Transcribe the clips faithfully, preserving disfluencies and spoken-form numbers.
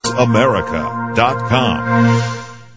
america dot com.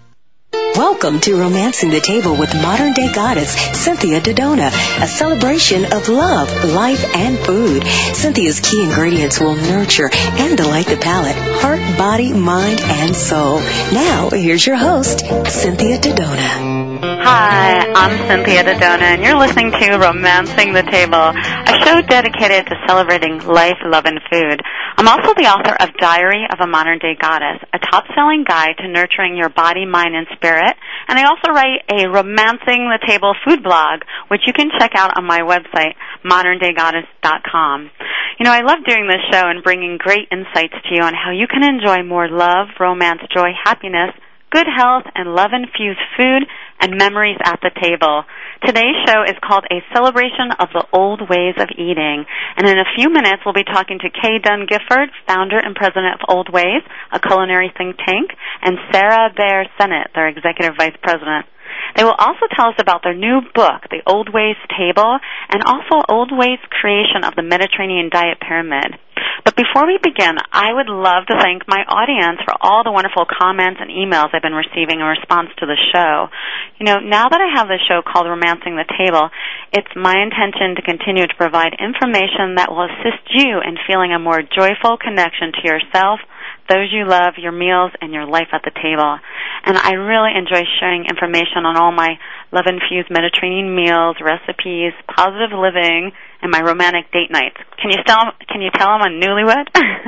Welcome to Romancing the Table with modern-day goddess Cynthia Dodona, a celebration of love, life, and food. Cynthia's key ingredients will nurture and delight the palate, heart, body, mind, and soul. Now, here's your host, Cynthia Dodona. Hi, I'm Cynthia Dodona, and you're listening to Romancing the Table, a show dedicated to celebrating life, love, and food. I'm also the author of Diary of a Modern-Day Goddess, a top-selling guide to nurturing your body, mind, and spirit. And I also write a Romancing the Table food blog, which you can check out on my website, modern day goddess dot com. You know, I love doing this show and bringing great insights to you on how you can enjoy more love, romance, joy, happiness, good health, and love-infused food and memories at the table. Today's show is called A Celebration of the Old Ways of Eating. And in a few minutes, we'll be talking to Kay Dunn Gifford, founder and president of Old Ways, a culinary think tank, and Sarah Bear Sennett, their executive vice president. They will also tell us about their new book, The Old Ways Table, and also Old Ways' creation of the Mediterranean Diet Pyramid. But before we begin, I would love to thank my audience for all the wonderful comments and emails I've been receiving in response to the show. You know, now that I have this show called Romancing the Table, it's my intention to continue to provide information that will assist you in feeling a more joyful connection to yourself, those you love, your meals, and your life at the table. And I really enjoy sharing information on all my love-infused Mediterranean meals, recipes, positive living, and my romantic date nights. Can you tell, can you tell I'm a newlywed?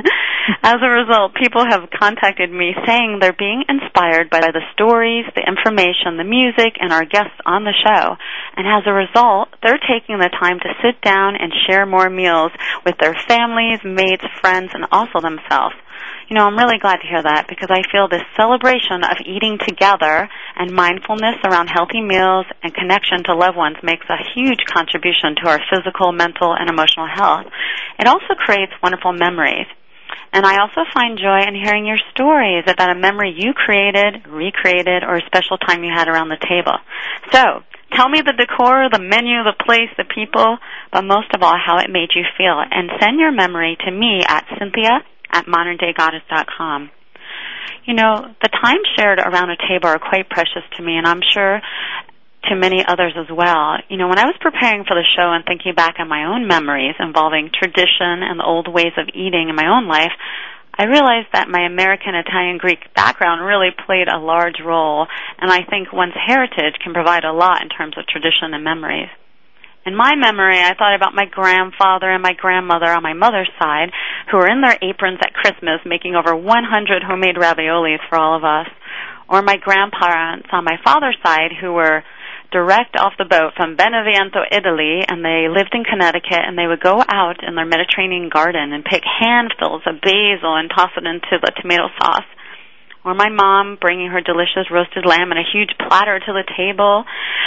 As a result, people have contacted me saying they're being inspired by the stories, the information, the music, and our guests on the show. And as a result, they're taking the time to sit down and share more meals with their families, mates, friends, and also themselves. You know, I'm really glad to hear that because I feel this celebration of eating together and mindfulness around healthy meals and connection to loved ones makes a huge contribution to our physical, mental, and emotional health. It also creates wonderful memories. And I also find joy in hearing your stories about a memory you created, recreated, or a special time you had around the table. So, tell me the decor, the menu, the place, the people, but most of all, how it made you feel. And send your memory to me at Cynthia at modern day goddess dot com. You know, the time shared around a table are quite precious to me, and I'm sure to many others as well. You know, when I was preparing for the show and thinking back on my own memories involving tradition and the old ways of eating in my own life, I realized that my American, Italian, Greek background really played a large role, and I think one's heritage can provide a lot in terms of tradition and memories. In my memory, I thought about my grandfather and my grandmother on my mother's side, who were in their aprons at Christmas making over one hundred homemade raviolis for all of us, or my grandparents on my father's side, who were direct off the boat from Benevento, Italy, and they lived in Connecticut, and they would go out in their Mediterranean garden and pick handfuls of basil and toss it into the tomato sauce. Or my mom bringing her delicious roasted lamb in a huge platter to the table,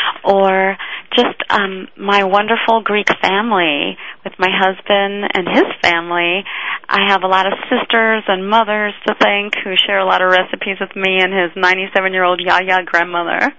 or just um, my wonderful Greek family with my husband and his family. I have a lot of sisters and mothers to thank who share a lot of recipes with me and his ninety-seven-year-old Yaya grandmother.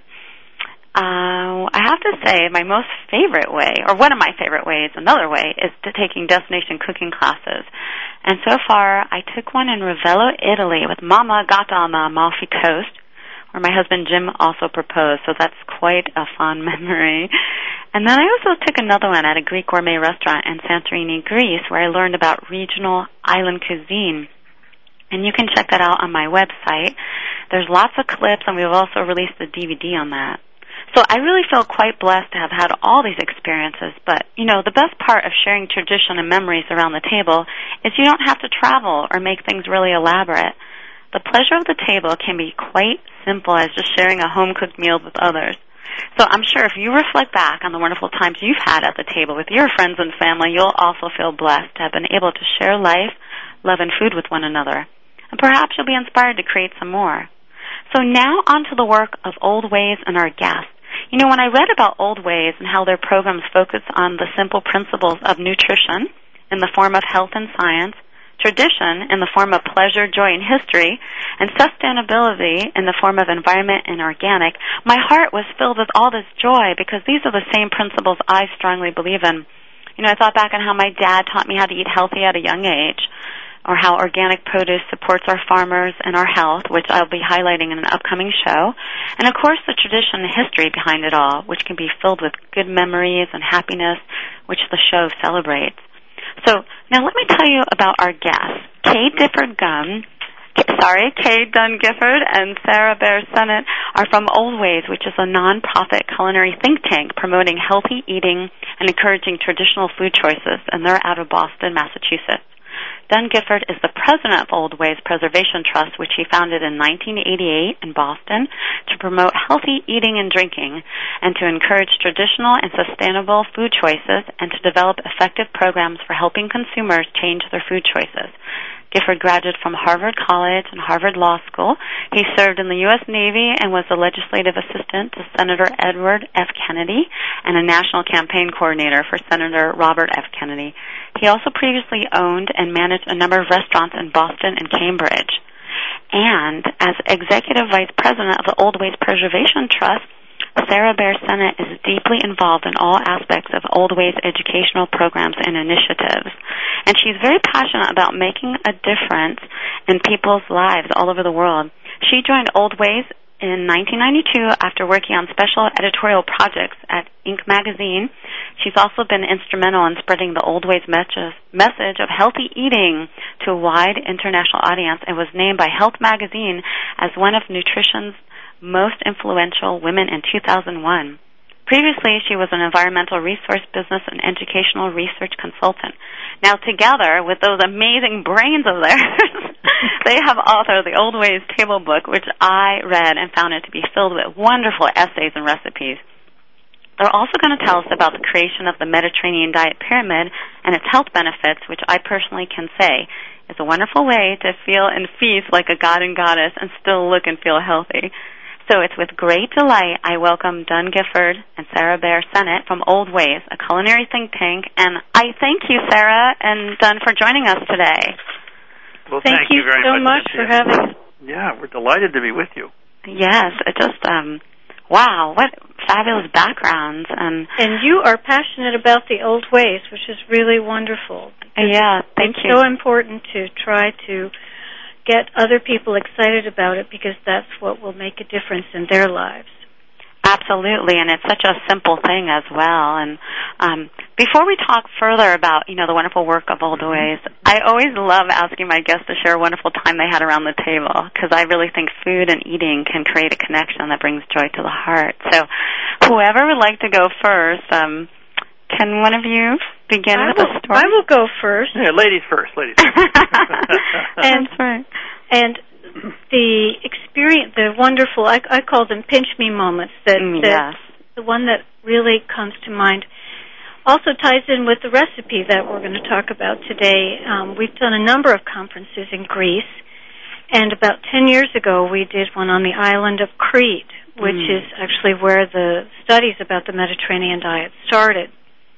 Uh, I have to say my most favorite way, or one of my favorite ways, another way, is to taking destination cooking classes. And so far, I took one in Ravello, Italy with Mama Gata on the Amalfi Coast, where my husband Jim also proposed, so that's quite a fond memory. And then I also took another one at a Greek gourmet restaurant in Santorini, Greece, where I learned about regional island cuisine. And you can check that out on my website. There's lots of clips, and we've also released a D V D on that. So I really feel quite blessed to have had all these experiences, but, you know, the best part of sharing tradition and memories around the table is you don't have to travel or make things really elaborate. The pleasure of the table can be quite simple as just sharing a home-cooked meal with others. So I'm sure if you reflect back on the wonderful times you've had at the table with your friends and family, you'll also feel blessed to have been able to share life, love, and food with one another. And perhaps you'll be inspired to create some more. So now on to the work of Old Ways and our guests. You know, when I read about Old Ways and how their programs focus on the simple principles of nutrition in the form of health and science, tradition in the form of pleasure, joy, and history, and sustainability in the form of environment and organic, my heart was filled with all this joy because these are the same principles I strongly believe in. You know, I thought back on how my dad taught me how to eat healthy at a young age. or how organic produce supports our farmers and our health, which I'll be highlighting in an upcoming show. And, of course, the tradition and history behind it all, which can be filled with good memories and happiness, which the show celebrates. So now let me tell you about our guests. Kay Difford Gunn, sorry, Kay Dunn Gifford and Sarah Bear Sennett are from Old Ways, which is a non-profit culinary think tank promoting healthy eating and encouraging traditional food choices, and they're out of Boston, Massachusetts. Dunn Gifford is the president of Old Ways Preservation Trust, which he founded in nineteen eighty-eight in Boston to promote healthy eating and drinking and to encourage traditional and sustainable food choices and to develop effective programs for helping consumers change their food choices. Gifford graduated from Harvard College and Harvard Law School. He served in the U S Navy and was a legislative assistant to Senator Edward F. Kennedy and a national campaign coordinator for Senator Robert F. Kennedy. He also previously owned and managed a number of restaurants in Boston and Cambridge. And as executive vice president of the Old Ways Preservation Trust, Sarah Bear Sennett is deeply involved in all aspects of Old Ways educational programs and initiatives. And she's very passionate about making a difference in people's lives all over the world. She joined Old Ways in nineteen ninety-two after working on special editorial projects at Inc magazine. She's also been instrumental in spreading the Old Ways message of healthy eating to a wide international audience and was named by Health magazine as one of nutrition's most influential women in two thousand one. Previously, she was an environmental resource business and educational research consultant. Now, together with those amazing brains of theirs, they have authored the Old Ways Table Book, which I read and found it to be filled with wonderful essays and recipes. They're also going to tell us about the creation of the Mediterranean Diet Pyramid and its health benefits, which I personally can say is a wonderful way to feel and feast like a god and goddess and still look and feel healthy. So it's with great delight I welcome Dunn Gifford and Sarah Bear Sennett from Old Ways, a culinary think tank. And I thank you, Sarah and Dunn, for joining us today. Well, thank, thank you, you very so much, much for having us. Yeah, we're delighted to be with you. Yes, it just, um, wow, what fabulous backgrounds. And and you are passionate about the Old Ways, which is really wonderful. Yeah, thank it's you. It's so important to try to get other people excited about it because that's what will make a difference in their lives. Absolutely, and it's such a simple thing as well. And um, before we talk further about, you know, the wonderful work of Old Ways, I always love asking my guests to share a wonderful time they had around the table because I really think food and eating can create a connection that brings joy to the heart. So whoever would like to go first, um, can one of you begin I with will, a story? I will go first. Yeah, ladies first, ladies first. and, That's right. And the experience, the wonderful, I, I call them pinch me moments, that, mm, that yes. the one that really comes to mind also ties in with the recipe that we're going to talk about today. Um, we've done a number of conferences in Greece, and about ten years ago we did one on the island of Crete, which mm. is actually where the studies about the Mediterranean diet started.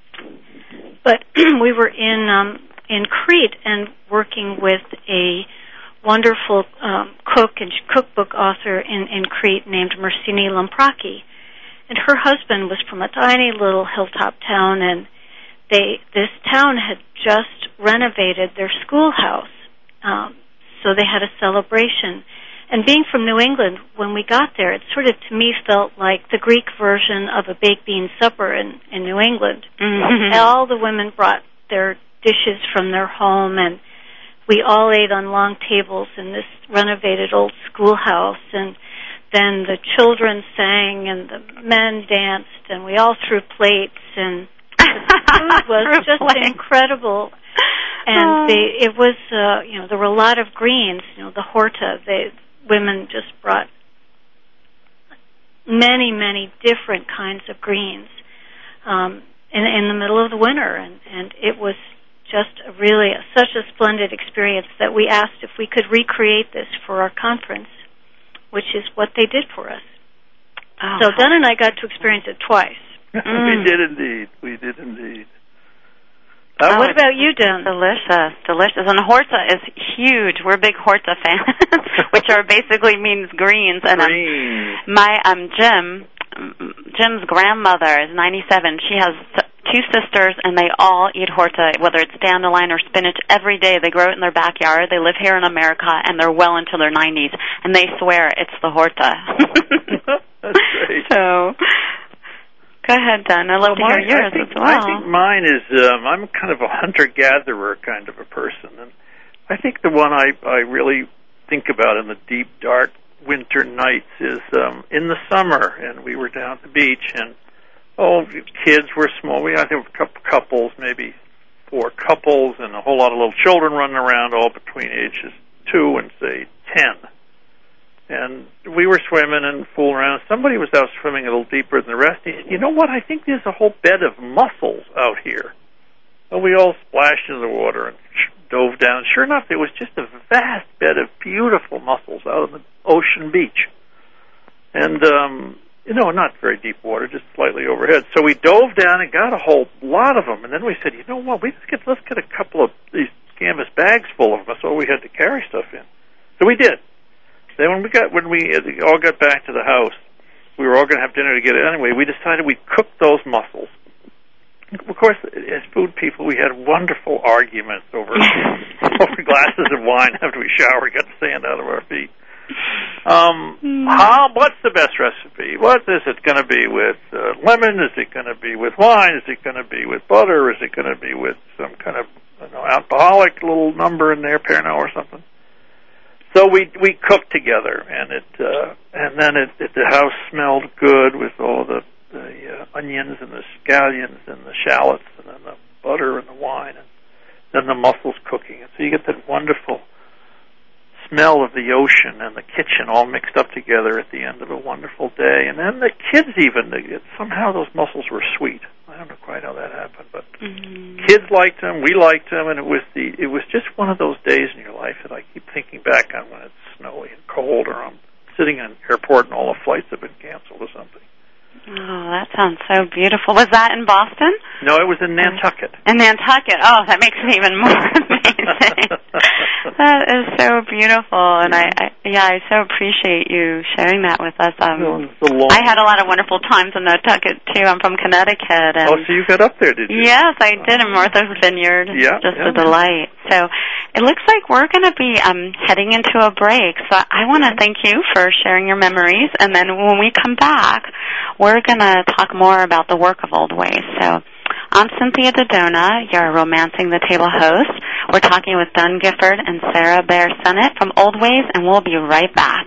But we were in um, in Crete and working with a wonderful um, cook and cookbook author in, in Crete named Mersini Lampraki. And her husband was from a tiny little hilltop town, and they this town had just renovated their schoolhouse. Um, so they had a celebration. And being from New England, when we got there, it sort of, to me, felt like the Greek version of a baked bean supper in, in New England. Mm-hmm. All the women brought their dishes from their home, and we all ate on long tables in this renovated old schoolhouse, and then the children sang, and the men danced, and we all threw plates, and the food was just plates. incredible. And they, it was, uh, you know, there were a lot of greens, you know, the horta, they... Women just brought many, many different kinds of greens um, in, in the middle of the winter, and, and it was just a really a, such a splendid experience that we asked if we could recreate this for our conference, which is what they did for us. Oh, so Dunn and I got to experience it twice. Mm. We did indeed. We did indeed. Oh, what about you, Dunn? Delicious, delicious. And horta is huge. We're big horta fans, which are basically means greens. And Green. um, my um Jim, Jim's grandmother is ninety-seven. She has two sisters, and they all eat horta, whether it's dandelion or spinach, every day. They grow it in their backyard. They live here in America, and they're well into their nineties, and they swear it's the horta. That's great. So, go ahead, Don. I'd love well, to my, hear yours I think, as well. I think mine is, um, I'm kind of a hunter-gatherer kind of a person, and I think the one I, I really think about in the deep, dark winter nights is um, in the summer, and we were down at the beach, and oh, kids were small. We had a couple couples, maybe four couples, and a whole lot of little children running around, all between ages two and, say, ten. And we were swimming and fooling around. Somebody was out swimming a little deeper than the rest. He said, you know what, I think there's a whole bed of mussels out here. So we all splashed into the water and dove down. Sure enough, there was just a vast bed of beautiful mussels out on the ocean beach. And, um, you know, not very deep water, just slightly overhead. So we dove down and got a whole lot of them. And then we said, you know what, we just get, let's get a couple of these canvas bags full of them. So we had to carry stuff in. So we did. Then when we got when we all got back to the house, we were all going to have dinner together anyway. We decided we'd cook those mussels. Of course, as food people, we had wonderful arguments over over glasses of wine after we showered, got the sand out of our feet. Um, mm. how? What's the best recipe? What is it going to be with uh, lemon? Is it going to be with wine? Is it going to be with butter? Is it going to be with some kind of I don't know, alcoholic little number in there, Pernod or something? So we we cooked together, and it uh, and then it, it the house smelled good with all the the uh, onions and the scallions and the shallots, and then the butter and the wine, and then the mussels cooking. And so you get that wonderful smell of the ocean and the kitchen all mixed up together at the end of a wonderful day. And then the kids even, they, somehow those mussels were sweet. I don't know quite how that happened, but mm-hmm. kids liked them, we liked them, and it was the it was just one of those days in your life that I keep thinking back on when it's snowy and cold, or I'm sitting in an airport and all the flights have been canceled or something. Oh, that sounds so beautiful. Was that in Boston? No, it was in Nantucket. In Nantucket. Oh, that makes it even more amazing. That is so beautiful, and I, I, yeah, I so appreciate you sharing that with us. Um, I had a lot of wonderful times in Nantucket too. I'm from Connecticut. And oh, so you got up there, did you? Yes, I did in Martha's Vineyard. Yeah, just yeah. a delight. So it looks like we're going to be um, heading into a break. So I want to thank you for sharing your memories, and then when we come back, we're going to talk more about the work of Old Ways. So I'm Cynthia Dodona, your Romancing the Table host. We're talking with Don Gifford and Sarah Bear Sennett from Old Ways, and we'll be right back.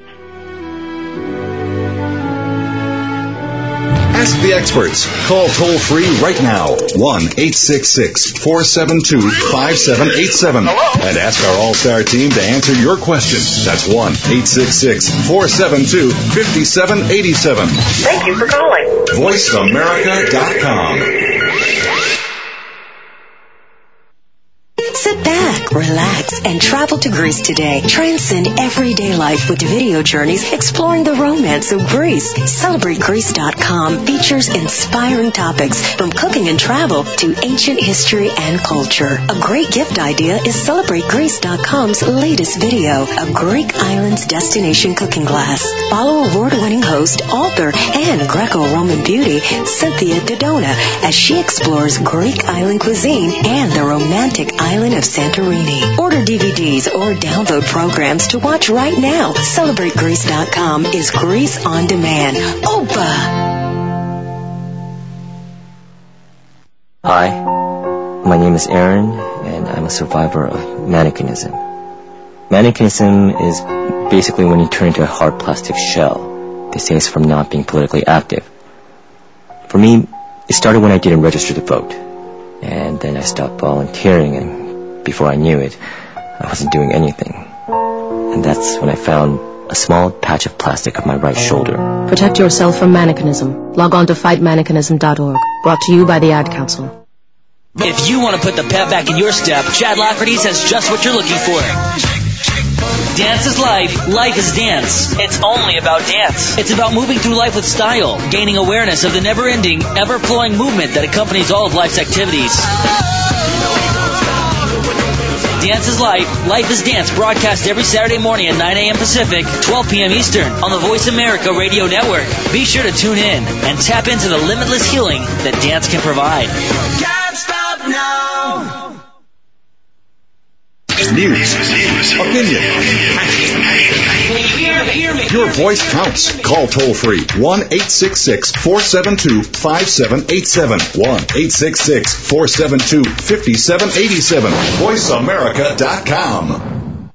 Ask the experts. Call toll-free right now, one eight six six, four seven two, five seven eight seven. And ask our All-Star team to answer your question. That's one eight six six, four seven two, five seven eight seven. Thank you for calling. voice america dot com. Sit back, relax, and travel to Greece today. Transcend everyday life with video journeys exploring the romance of Greece. Celebrate Greece dot com features inspiring topics from cooking and travel to ancient history and culture. A great gift idea is Celebrate Greece dot com's latest video, a Greek islands destination cooking class. Follow award-winning host, author, and Greco-Roman beauty, Cynthia Dodona, as she explores Greek island cuisine and the romantic island of Santorini. Order D V Ds or download programs to watch right now. Celebrate Greece dot com is Greece on demand. Opa! Hi, my name is Aaron, and I'm a survivor of mannequinism. Mannequinism is basically when you turn into a hard plastic shell. They say it's from not being politically active. For me, it started when I didn't register to vote, and then I stopped volunteering, and before I knew it, I wasn't doing anything. And that's when I found a small patch of plastic on my right shoulder. Protect yourself from mannequinism. Log on to fight mannequinism dot org. Brought to you by the Ad Council. If you want to put the pep back in your step, Chad Lafferty's has just what you're looking for. Dance is life, life is dance. It's only about dance. It's about moving through life with style, gaining awareness of the never-ending, ever-flowing movement that accompanies all of life's activities. Dance is Life, Life is Dance, broadcast every Saturday morning at nine a.m. Pacific, twelve p.m. Eastern on the Voice America Radio Network. Be sure to tune in and tap into the limitless healing that dance can provide. Can't stop now. News, opinion, your voice counts. Call toll free one eight six six, four seven two, five seven eight seven. one eight six six, four seven two, five seven eight seven. voice america dot com.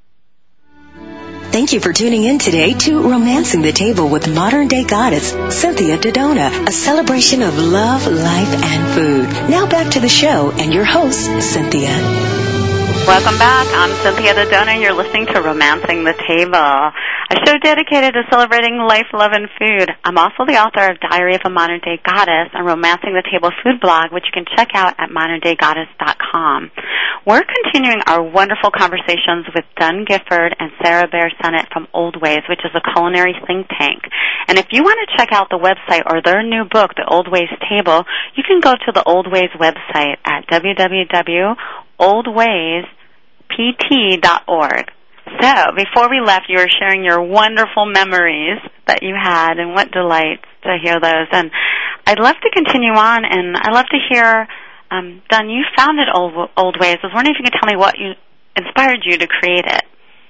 Thank you for tuning in today to Romancing the Table with Modern Day Goddess Cynthia Dodona, a celebration of love, life, and food. Now back to the show and your host, Cynthia. Welcome back. I'm Cynthia Dodona, and you're listening to Romancing the Table, a show dedicated to celebrating life, love, and food. I'm also the author of Diary of a Modern Day Goddess and Romancing the Table food blog, which you can check out at modern day goddess dot com. We're continuing our wonderful conversations with Dunn Gifford and Sarah Bear Sennett from Old Ways, which is a culinary think tank. And if you want to check out the website or their new book, The Old Ways Table, you can go to the Old Ways website at w w w dot old ways p t dot org. So, before we left, you were sharing your wonderful memories that you had, and what delights to hear those. And I'd love to continue on, and I'd love to hear, um, Dunn, you founded Old, Old Ways. I was wondering if you could tell me what you inspired you to create it.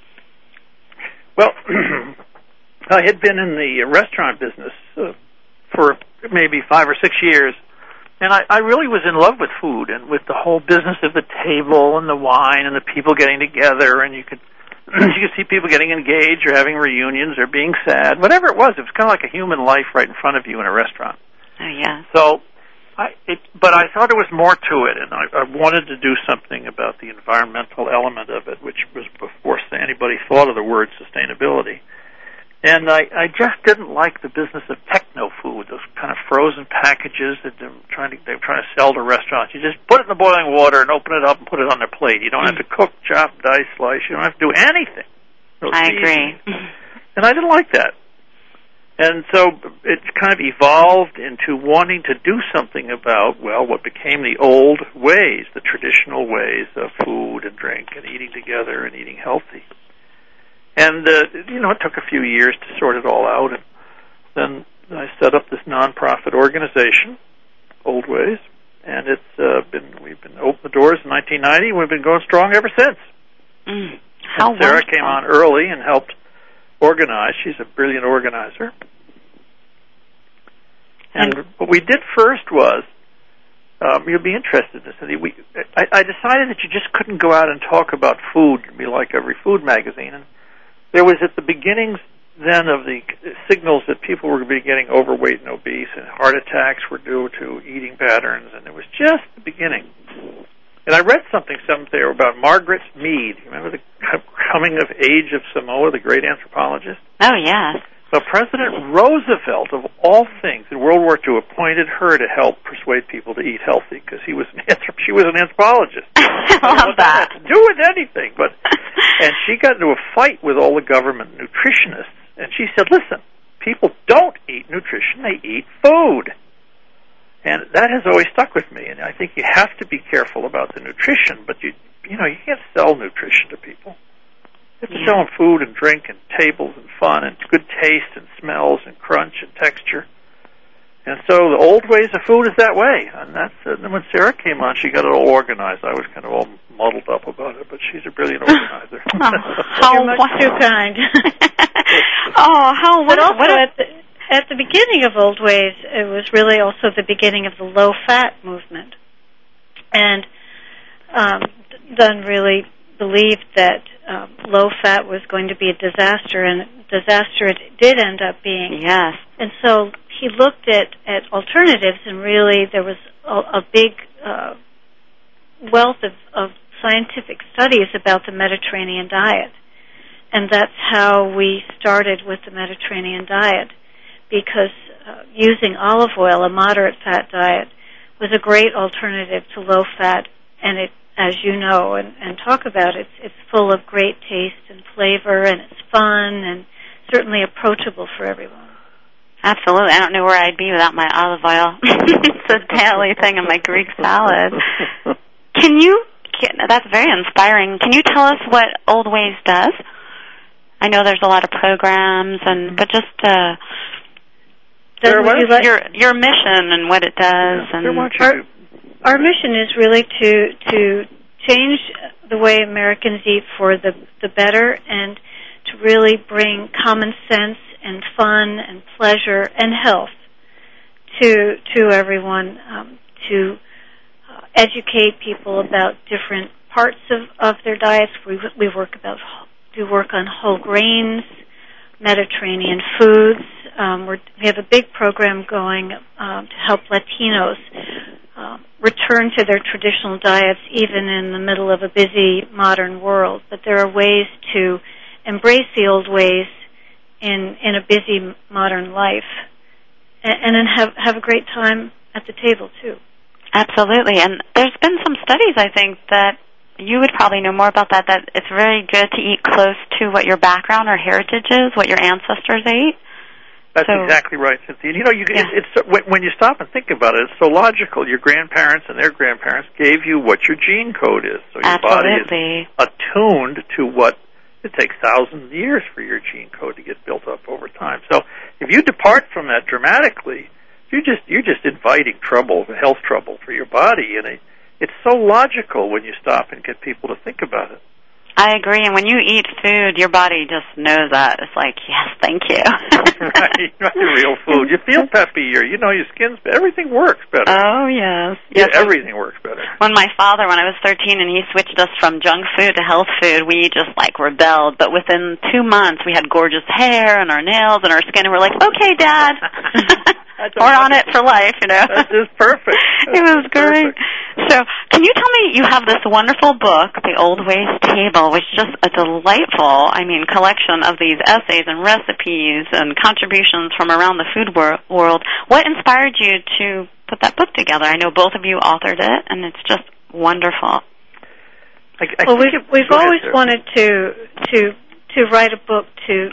Well, I had been in the restaurant business uh, for maybe five or six years, and I, I really was in love with food and with the whole business of the table and the wine and the people getting together, and you could you could see people getting engaged or having reunions or being sad, whatever it was. It was kind of like a human life right in front of you in a restaurant. Oh, yeah. So, I, it, but I thought there was more to it, and I, I wanted to do something about the environmental element of it, which was before anybody thought of the word sustainability. And I, I just didn't like the business of techno food, those kind of frozen packages that they're trying to they're trying to sell to restaurants. You just put it in the boiling water and open it up and put it on their plate. You don't have to cook, chop, dice, slice. You don't have to do anything. No I agree. And I didn't like that. And so it kind of evolved into wanting to do something about, well, what became the old ways, the traditional ways of food and drink and eating together and eating healthy. And, uh, you know, it took a few years to sort it all out. And then I set up this nonprofit organization, Old Ways, and it's uh, been we've been open the doors in nineteen ninety, and we've been going strong ever since. Mm, how and Sarah wonderful. came on early and helped organize. She's a brilliant organizer. And, and what we did first was, um, you'll be interested in this, Cindy. We, I, I decided that you just couldn't go out and talk about food and be like every food magazine. And there was at the beginnings then of the signals that people were going to be getting overweight and obese, and heart attacks were due to eating patterns, and it was just the beginning. And I read something somewhere about Margaret Mead. You remember the coming of age of Samoa, the great anthropologist? Oh, yes. So President Roosevelt, of all things, in World War Two, appointed her to help persuade people to eat healthy because he was an anthrop- she was an anthropologist. I love that. To do with anything, but and she got into a fight with all the government nutritionists, and she said, "Listen, people don't eat nutrition; they eat food." And that has always stuck with me. And I think you have to be careful about the nutrition, but you you know you can't sell nutrition to people. You have to yeah. sell them food and drink and tables and fun and good taste and smells and crunch and texture. And so the old ways of food is that way. And that's uh, and then when Sarah came on, she got it all organized. I was kind of all muddled up about it, but she's a brilliant organizer. Oh, how You're much too kind. oh, how But also what a, at the, at the beginning of Old Ways, it was really also the beginning of the low-fat movement. And um, Dunn really believed that um, low-fat was going to be a disaster, and disaster it did end up being. Yes. And so he looked at, at alternatives, and really there was a, a big uh, wealth of, of scientific studies about the Mediterranean diet. And that's how we started with the Mediterranean diet, because uh, using olive oil, a moderate fat diet, was a great alternative to low fat, and it, as you know and, and talk about, it's it's full of great taste and flavor, and it's fun and certainly approachable for everyone. Absolutely. I don't know where I'd be without my olive oil. It's a daily thing in my Greek salad. Can you that's very inspiring. Can you tell us what Old Ways does? I know there's a lot of programs, and but just uh, Sarah, what you let, your your mission and what it does. Yeah, and our, our mission is really to to change the way Americans eat for the the better, and to really bring common sense and fun and pleasure and health to to everyone. Um, to uh, educate people about different parts of, of their diets. We we work about do work on whole grains, Mediterranean foods. Um, we're, we have a big program going um, to help Latinos uh, return to their traditional diets, even in the middle of a busy modern world. But there are ways to embrace the old ways in in a busy modern life, and, and then have have a great time at the table too. Absolutely, and there's been some studies, I think, that you would probably know more about that, that it's very good to eat close to what your background or heritage is, what your ancestors ate. That's so, exactly right, Cynthia. You know, you, yeah. it, it's when you stop and think about it, it's so logical. Your grandparents and their grandparents gave you what your gene code is. So your Absolutely. body is attuned to what it takes thousands of years for your gene code to get built up over time. So if you depart from that dramatically, You're just you're just inviting trouble, health trouble for your body, and it, it's so logical when you stop and get people to think about it. I agree, and when you eat food, your body just knows that. It's like, yes, thank you. Right, right, real food. You feel peppier. You know, your skin's everything works better. Oh yes, yeah, yes. Everything works better. When my father, when I was thirteen, and he switched us from junk food to health food, we just like rebelled. But within two months, we had gorgeous hair and our nails and our skin, and we're like, okay, Dad. We're on it for life, you know. That's just perfect. That's it was great. Perfect. So, can you tell me, you have this wonderful book, The Old Ways Table, which is just a delightful, I mean, collection of these essays and recipes and contributions from around the food wor- world. What inspired you to put that book together? I know both of you authored it, and it's just wonderful. I, I well, we've, we've always there. wanted to to to write a book to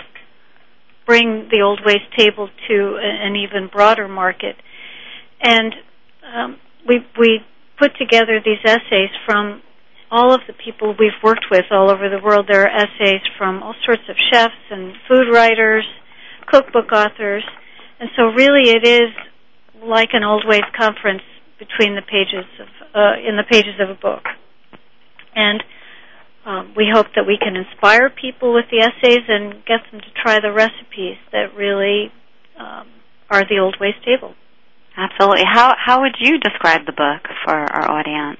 bring the Old Ways Table to an even broader market. And um, we we put together these essays from all of the people we've worked with all over the world. There are essays from all sorts of chefs and food writers, cookbook authors, and so really it is like an Old Ways conference between the pages of uh, in the pages of a book. And um, we hope that we can inspire people with the essays and get them to try the recipes that really um, are the Old Ways table. Absolutely. How how would you describe the book for our audience?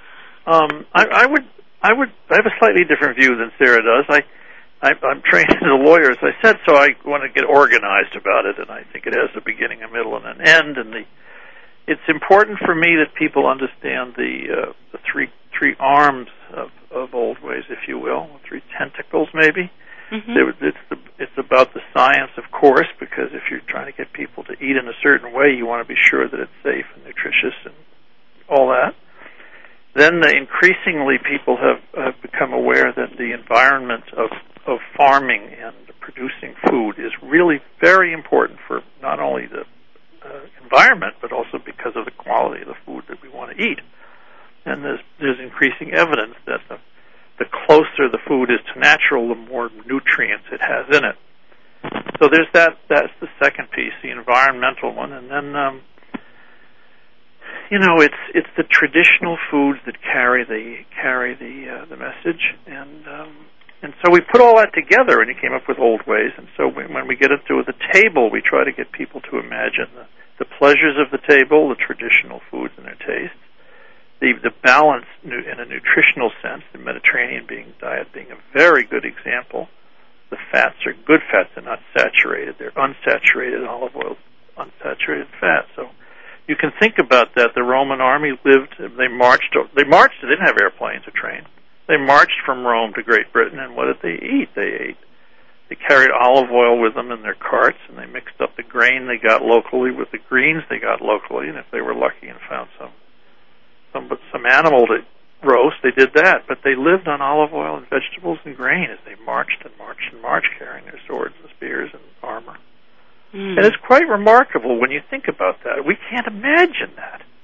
Um, I, I would I would I have a slightly different view than Sarah does. I, I I'm trained as a lawyer, as I said, so I want to get organized about it, and I think it has a beginning, a middle, and an end. And the it's important for me that people understand the uh, the three three arms of, of Old Ways, if you will, three tentacles maybe. Mm-hmm. It's the, it's about the science, of course, because if you're trying to get people to eat in a certain way, you want to be sure that it's safe and nutritious and all that. Then uh, increasingly people have, have become aware that the environment of, of farming and producing food is really very important for not only the uh, environment, but also because of the quality of the food that we want to eat. And there's, there's increasing evidence that the, the closer the food is to natural, the more nutrients it has in it. So there's that. That's the second piece, the environmental one, and then um, you know it's it's the traditional foods that carry the carry the uh, the message, and um, and so we put all that together, and it came up with Old Ways. And so we, when we get into the table, we try to get people to imagine the, the pleasures of the table, the traditional foods and their taste. The, the balance in a nutritional sense, the Mediterranean being diet being a very good example. The fats are good fats; they're not saturated. They're unsaturated olive oil, unsaturated fat. So you can think about that. The Roman army lived; they marched. They marched. They didn't have airplanes or trains. They marched from Rome to Great Britain, and what did they eat? They ate. They carried olive oil with them in their carts, and they mixed up the grain they got locally with the greens they got locally. And if they were lucky and found some. Some, some animal to roast, they did that, but they lived on olive oil and vegetables and grain as they marched and marched and marched, carrying their swords and spears and armor. Mm. And it's quite remarkable when you think about that. We can't imagine that.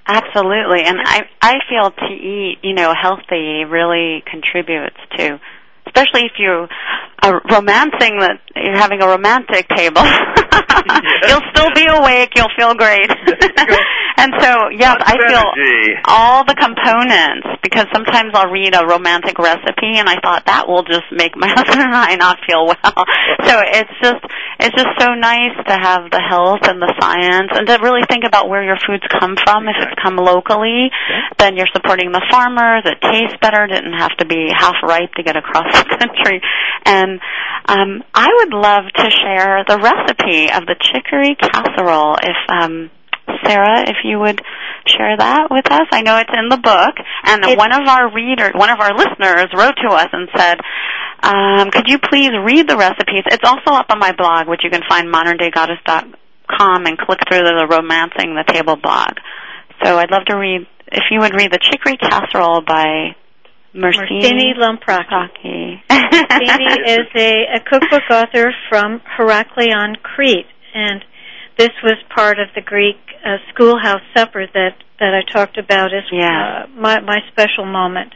Absolutely, and I I feel to eat, you know, healthy really contributes to, especially if you are romancing that you're having a romantic table. You'll still be awake. You'll feel great. And so, yes, I feel all the components, because sometimes I'll read a romantic recipe and I thought that will just make my husband and I not feel well. So it's just it's just so nice to have the health and the science and to really think about where your foods come from. If it's come locally, then you're supporting the farmers. It tastes better. It didn't have to be half ripe to get across the country. And um, I would love to share the recipe of the chicory casserole if um, Sarah, if you would share that with us. I know it's in the book, and it's, one of our readers, one of our listeners wrote to us and said, um, could you please read the recipes? It's also up on my blog, which you can find modern day goddess dot com and click through the Romancing the Table blog. So I'd love to read, if you would read the chicory casserole by Mersini, Mersini Lampraki. Mersini is a, a cookbook author from Heraklion, Crete, and this was part of the Greek uh, schoolhouse supper that, that I talked about as yeah. uh, my, my special moment.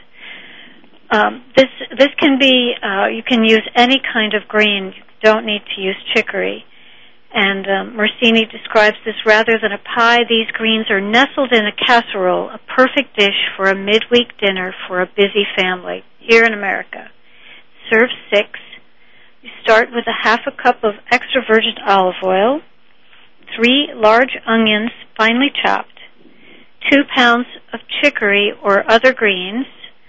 Um, this this can be, uh, you can use any kind of green. You don't need to use chicory. And um, Mersini describes this rather than a pie. These greens are nestled in a casserole, a perfect dish for a midweek dinner for a busy family here in America. Serve six. You start with a half a cup of extra virgin olive oil, three large onions finely chopped, two pounds of chicory or other greens,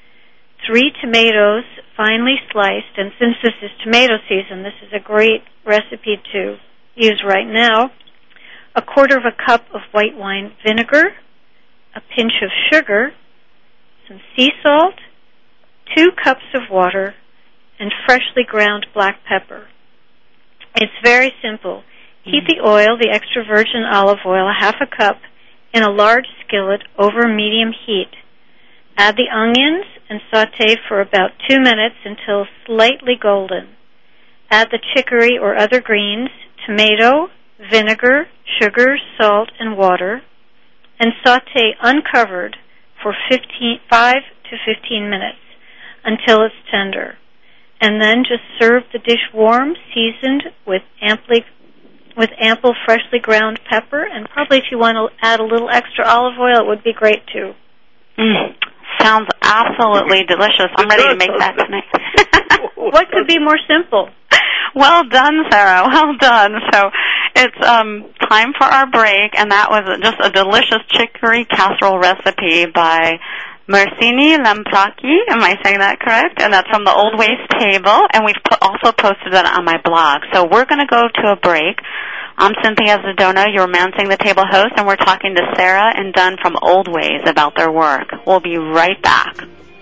three tomatoes finely sliced, and since this is tomato season, this is a great recipe to use right now, a quarter of a cup of white wine vinegar, a pinch of sugar, some sea salt, two cups of water, and freshly ground black pepper. It's very simple. Heat the oil, the extra virgin olive oil, a half a cup, in a large skillet over medium heat. Add the onions and saute for about two minutes until slightly golden. Add the chicory or other greens, tomato, vinegar, sugar, salt, and water, and saute uncovered for fifteen, five to fifteen minutes until it's tender. And then just serve the dish warm, seasoned with amply with ample freshly ground pepper, and probably if you want to add a little extra olive oil, it would be great too. Mm. Sounds absolutely delicious. I'm ready to make that tonight. What could be more simple? Well done, Sarah. Well done. So it's um, time for our break, and that was just a delicious chicory casserole recipe by Mersini Lampraki. Am I saying that correct? And that's from the Old Ways Table, and we've po- also posted that on my blog. So we're going to go to a break. I'm Cynthia Zadona, your Romancing the Table host, and we're talking to Sarah and Dunn from Old Ways about their work. We'll be right back.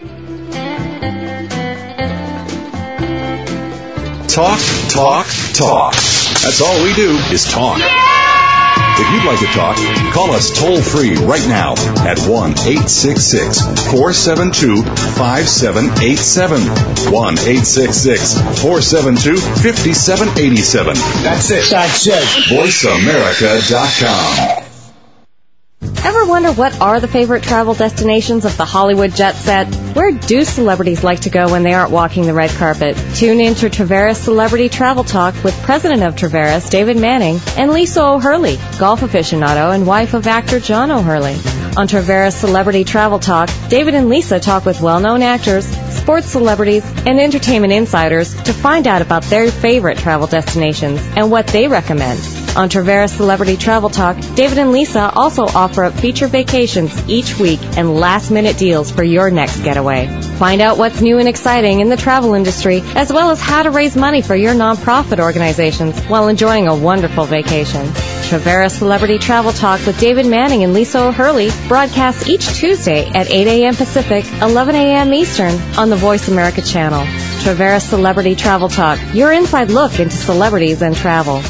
Talk, talk, talk. That's all we do is talk. If you'd like to talk, call us toll-free right now at one eight six six, four seven two, five seven eight seven. one eight six six, four seven two, five seven eight seven. That's it. That's it. voice america dot com. Ever wonder what are the favorite travel destinations of the Hollywood jet set? Where do celebrities like to go when they aren't walking the red carpet? Tune in to Traveras Celebrity Travel Talk with President of Traveras, David Manning, and Lisa O'Hurley, golf aficionado and wife of actor John O'Hurley. On Traveras Celebrity Travel Talk, David and Lisa talk with well-known actors, sports celebrities, and entertainment insiders to find out about their favorite travel destinations and what they recommend. On Traveras Celebrity Travel Talk, David and Lisa also offer up feature vacations each week and last-minute deals for your next getaway. Find out what's new and exciting in the travel industry, as well as how to raise money for your nonprofit organizations while enjoying a wonderful vacation. Traveras Celebrity Travel Talk with David Manning and Lisa O'Hurley broadcasts each Tuesday at eight a.m. Pacific, eleven a.m. Eastern on the Voice America channel. Traveras Celebrity Travel Talk, your inside look into celebrities and travel.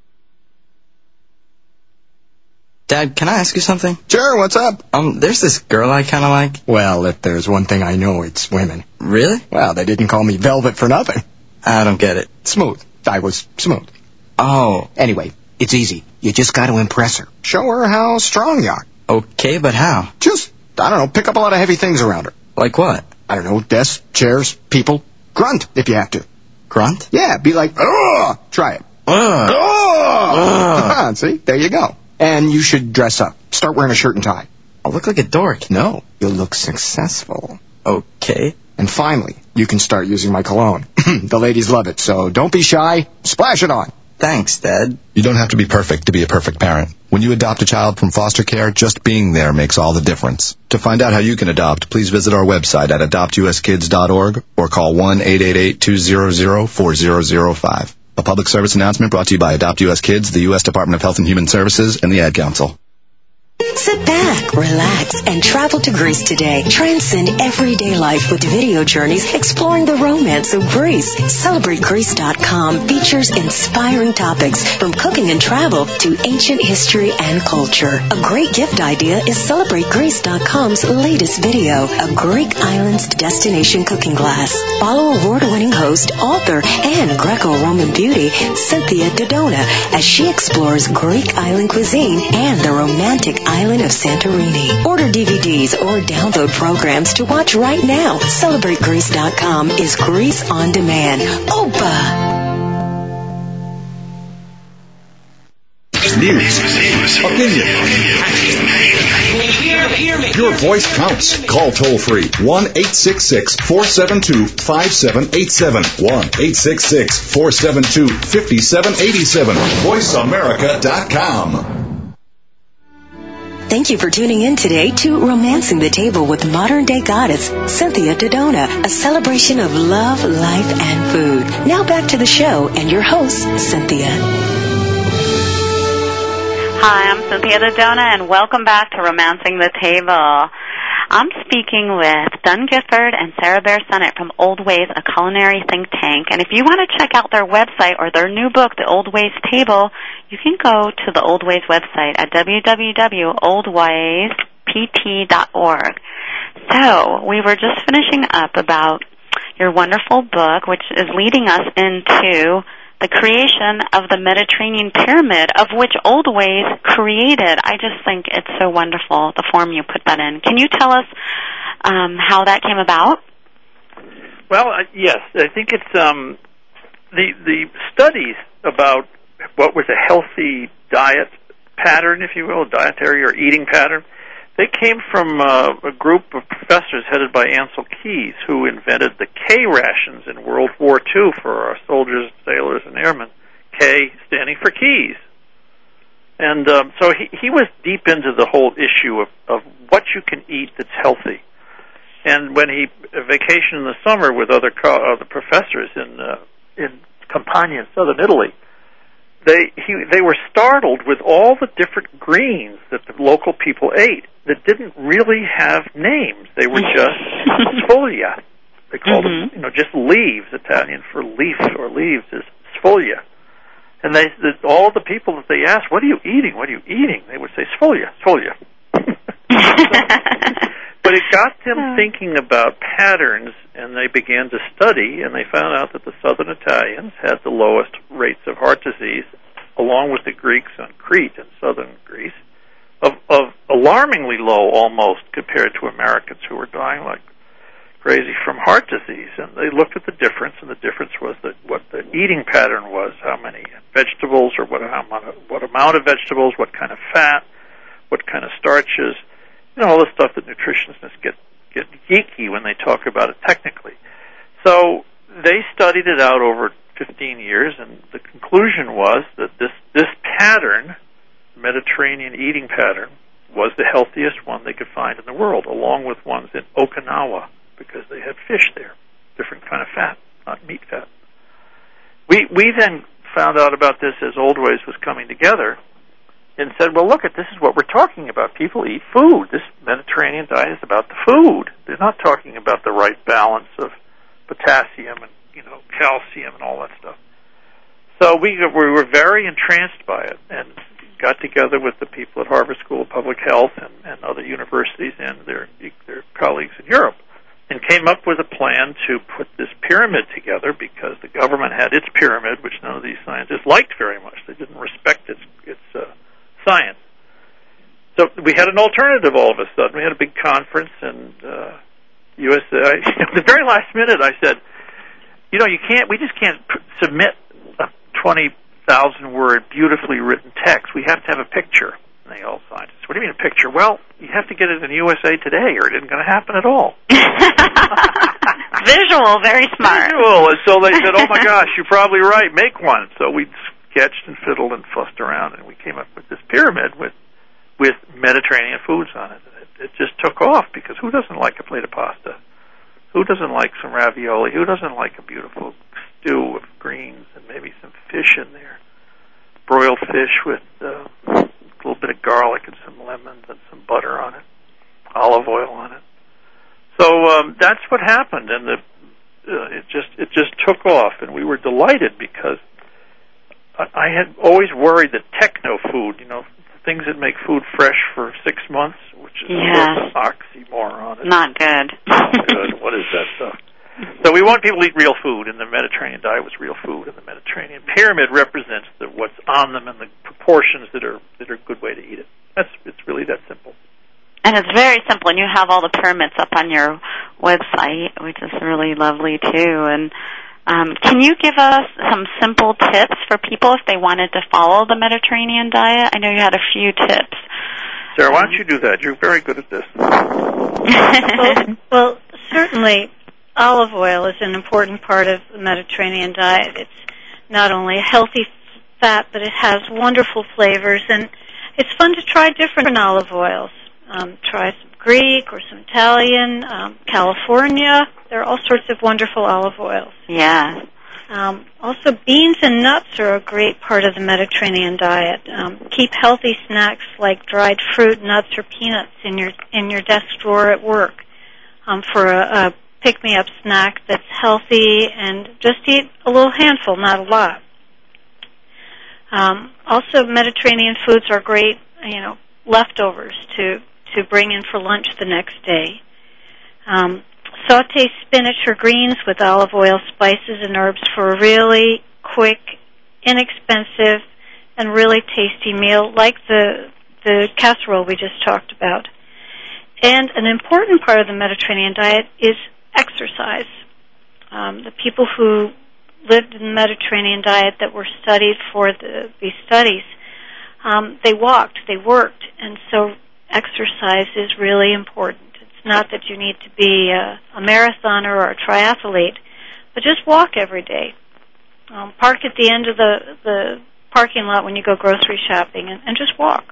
Dad, can I ask you something? Sure, what's up? Um, there's this girl I kind of like. Well, if there's one thing I know, it's women. Really? Well, they didn't call me Velvet for nothing. I don't get it. Smooth. I was smooth. Oh. Anyway, it's easy. You just got to impress her. Show her how strong you are. Okay, but how? Just, I don't know, pick up a lot of heavy things around her. Like what? I don't know, desks, chairs, people. Grunt, if you have to. Grunt? Yeah, be like, ugh! Try it. Ugh. Ugh! See, there you go. And you should dress up. Start wearing a shirt and tie. I'll look like a dork. No, you'll look successful. Okay. And finally, you can start using my cologne. The ladies love it, so don't be shy. Splash it on. Thanks, Dad. You don't have to be perfect to be a perfect parent. When you adopt a child from foster care, just being there makes all the difference. To find out how you can adopt, please visit our website at adopt u s kids dot org or call one eight eight eight, two hundred, four thousand five. A public service announcement brought to you by Adopt U S Kids, the U S Department of Health and Human Services, and the Ad Council. Sit back, relax, and travel to Greece today. Transcend everyday life with video journeys exploring the romance of Greece. Celebrate Greece dot com features inspiring topics from cooking and travel to ancient history and culture. A great gift idea is Celebrate Greece dot com's latest video, a Greek islands destination cooking class. Follow award-winning host, author, and Greco-Roman beauty, Cynthia Dodona, as she explores Greek island cuisine and the romantic island of Santorini. Order D V Ds or download programs to watch right now. Celebrate Greece dot com is Greece on demand. Opa! News, opinion. Your voice counts. Call toll-free one eight six six, four seven two, five seven eight seven. one eight six six, four seven two, five seven eight seven. voice america dot com. Thank you for tuning in today to Romancing the Table with modern-day goddess Cynthia Dodona, a celebration of love, life, and food. Now back to the show and your host, Cynthia. Hi, I'm Cynthia Dodona, and welcome back to Romancing the Table. I'm speaking with Dunn Gifford and Sarah Bear Sennett from Old Ways, a culinary think tank. And if you want to check out their website or their new book, The Old Ways Table, you can go to the Old Ways website at w w w dot old ways p t dot org. So we were just finishing up about your wonderful book, which is leading us into the creation of the Mediterranean pyramid, of which Old Ways created. I just think it's so wonderful, the form you put that in. Can you tell us um, how that came about? Well, uh, yes. I think it's um, the the studies about what was a healthy diet pattern, if you will, dietary or eating pattern. They came from uh, a group of professors headed by Ansel Keys, who invented the K rations in World War Two for our soldiers, sailors, and airmen. K standing for Keys. And um, so he, he was deep into the whole issue of, of what you can eat that's healthy. And when he vacationed in the summer with other co- other professors in uh, in Campania in southern Italy, they he, they were startled with all the different greens that the local people ate that didn't really have names. They were just sfolia. They called mm-hmm. them, you know, just leaves. Italian for leaf or leaves is sfolia. And they, the, all the people that they asked, "What are you eating? What are you eating?" They would say sfolia, sfolia. But it got them thinking about patterns, and they began to study, and they found out that the southern Italians had the lowest rates of heart disease, along with the Greeks on Crete and southern Greece, of, of alarmingly low almost compared to Americans who were dying like crazy from heart disease. And they looked at the difference, and the difference was that what the eating pattern was, how many vegetables or what, how, what amount of vegetables, what kind of fat, what kind of starches, you know, all the stuff that nutritionists get get geeky when they talk about it technically. So they studied it out over fifteen years, and the conclusion was that this this pattern, Mediterranean eating pattern, was the healthiest one they could find in the world, along with ones in Okinawa, because they had fish there, different kind of fat, not meat fat. We we then found out about this as Old Ways was coming together, and said, well, look, at this is what we're talking about. People eat food. This Mediterranean diet is about the food. They're not talking about the right balance of potassium and, you know, calcium and all that stuff. So we we were very entranced by it and got together with the people at Harvard School of Public Health and, and other universities and their their colleagues in Europe, and came up with a plan to put this pyramid together, because the government had its pyramid, which none of these scientists liked very much. They didn't respect its its uh, science. So we we had an alternative all of a sudden. We had a big conference, and uh, U S A, I, at the very last minute, I said, you know, you can't, we just can't pr- submit a twenty thousand word, beautifully written text. We have to have a picture. And they all signed. I said, what do you mean a picture? Well, you have to get it in U S A Today, or it isn't going to happen at all. Visual, very smart. Visual. And so they said, oh, my gosh, you're probably right. Make one. So we sketched and fiddled and fussed around, and we came up with this pyramid with with Mediterranean foods on it. It, it just took off, because who doesn't like a plate of pasta? Who doesn't like some ravioli? Who doesn't like a beautiful stew of greens and maybe some fish in there? Broiled fish with uh, a little bit of garlic and some lemons and some butter on it, olive oil on it. So um, that's what happened, and the, uh, it just it just took off, and we were delighted, because I, I had always worried that techno food, you know, things that make food fresh for six months, which is yes. an oxymoron. Not good. Not good. What is that stuff? So we want people to eat real food, and the Mediterranean diet was real food, and the Mediterranean pyramid represents the, what's on them and the proportions that are that are a good way to eat it. That's it's really that simple. And it's very simple, and you have all the pyramids up on your website, which is really lovely too. And um, can you give us some simple tips for people if they wanted to follow the Mediterranean diet? I know you had a few tips. Sarah, why don't you do that? You're very good at this. well, well, certainly olive oil is an important part of the Mediterranean diet. It's not only a healthy fat, but it has wonderful flavors, and it's fun to try different olive oils. Um, try some Greek or some Italian, um, California. There are all sorts of wonderful olive oils. Yeah. Um, also, beans and nuts are a great part of the Mediterranean diet. Um, keep healthy snacks like dried fruit, nuts, or peanuts in your in your desk drawer at work um, for a, a pick-me-up snack that's healthy, and just eat a little handful, not a lot. Um, also, Mediterranean foods are great, you know, leftovers to to bring in for lunch the next day. Um, saute spinach or greens with olive oil, spices, and herbs for a really quick, inexpensive, and really tasty meal like the the casserole we just talked about. And an important part of the Mediterranean diet is exercise. Um, the people who lived in the Mediterranean diet that were studied for the, these studies, um, they walked, they worked, and so exercise is really important. It's not that you need to be a, a marathoner or a triathlete, but just walk every day. Um, park at the end of the, the parking lot when you go grocery shopping, and, and just walk.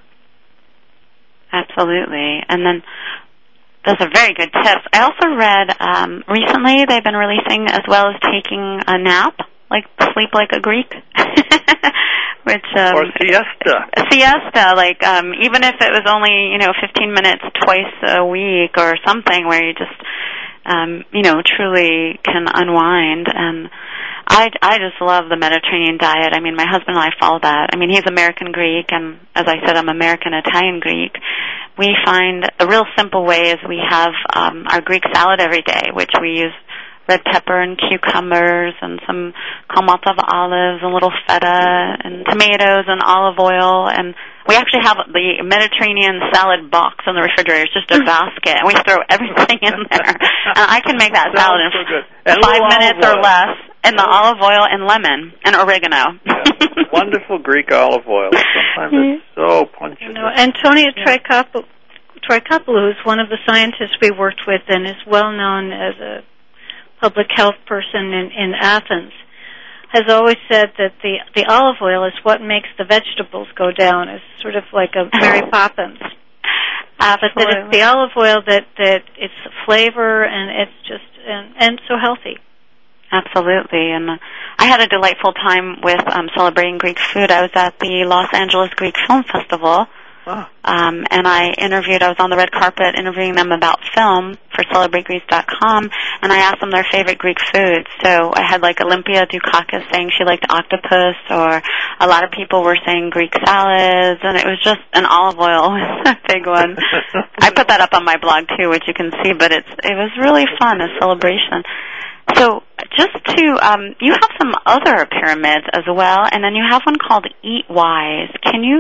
Absolutely. And then those are very good tips. I also read um, recently they've been releasing as well as taking a nap, like sleep like a Greek. Which, um, or siesta. A siesta, like um, even if it was only, you know, fifteen minutes twice a week or something where you just, um, you know, truly can unwind. And I, I just love the Mediterranean diet. I mean, my husband and I follow that. I mean, he's American Greek, and as I said, I'm American Italian Greek. We find a real simple way is we have um, our Greek salad every day, which we use red pepper and cucumbers and some Kamatov olives and a little feta and tomatoes and olive oil. And we actually have the Mediterranean salad box in the refrigerator. It's just a basket, and we throw everything in there. And I can make that salad in so five minutes or less in the olive oil and lemon and oregano. Yeah. Wonderful Greek olive oil. Sometimes it's so pungent. You know, Antonia Trikopoulou, Trikopoulou, who's one of the scientists we worked with and is well known as a public health person in, in Athens, has always said that the, the olive oil is what makes the vegetables go down. It's sort of like a Mary Poppins. Uh, but that it's the olive oil that, that it's the flavor, and it's just, and, and so healthy. Absolutely. And uh, I had a delightful time with um, celebrating Greek food. I was at the Los Angeles Greek Film Festival. Wow. Um, and I interviewed, I was on the red carpet interviewing them about film for celebrate greece dot com, and I asked them their favorite Greek foods. So I had like Olympia Dukakis saying she liked octopus, or a lot of people were saying Greek salads, and it was just an olive oil was a big one. I put that up on my blog too, which you can see, but it's it was really fun, a celebration. So just to, um, you have some other pyramids as well, and then you have one called Eat Wise. Can you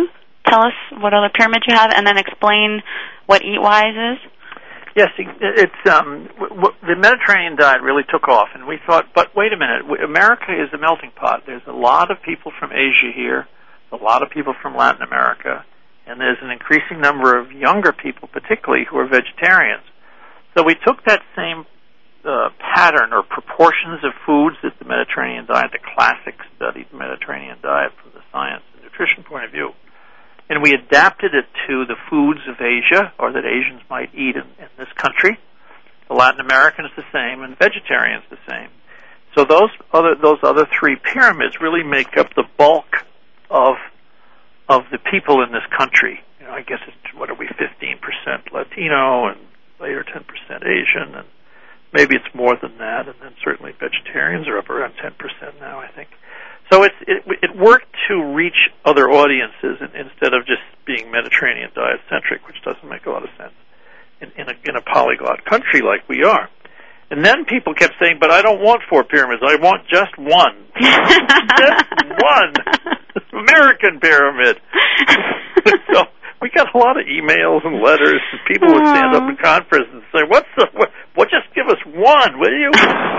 tell us what other pyramids you have, and then explain what Eatwise is? Yes, it's um, w- w- the Mediterranean diet really took off, and we thought, but wait a minute, w- America is a melting pot. There's a lot of people from Asia here, a lot of people from Latin America, and there's an increasing number of younger people, particularly, who are vegetarians. So we took that same uh, pattern or proportions of foods that the Mediterranean diet, the classic studied Mediterranean diet from the science and nutrition point of view, and we adapted it to the foods of Asia, or that Asians might eat in, in this country. The Latin American is the same, and vegetarians the same. So those other those other three pyramids really make up the bulk of of the people in this country. You know, I guess it's, what are we, fifteen percent Latino, and later ten percent Asian, and maybe it's more than that, and then certainly vegetarians are up around ten percent now, I think. So it's, it, it worked to reach other audiences instead of just being Mediterranean diet-centric, which doesn't make a lot of sense in, in, a, in a polyglot country like we are. And then people kept saying, but I don't want four pyramids. I want just one. Just one. American pyramid. So we got a lot of emails and letters, and people would stand up in conference and say, what's the, what, well, just give us one, will you?